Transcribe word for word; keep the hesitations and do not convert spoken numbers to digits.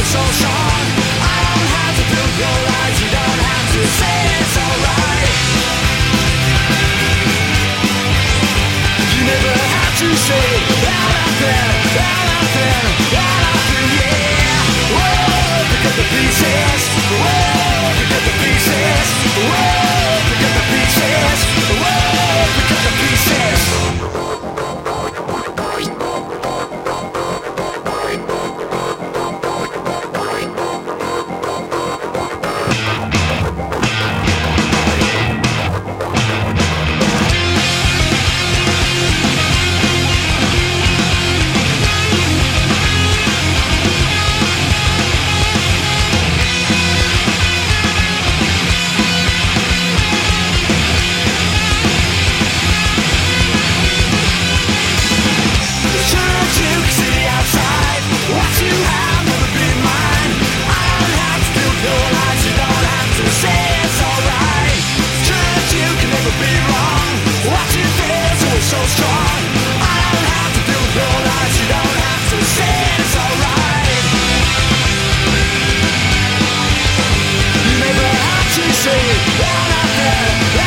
so strong. I don't have to build your lies, you don't have to say it's alright. You never have to say out out there, out out there, out out there, yeah. Whoa, pick up the pieces. Whoa, pick up the pieces. Whoa, pick up the pieces. Whoa, pick up the pieces. So strong, I don't have to build your lies, you don't have to say it's alright. You never have to say it out out there.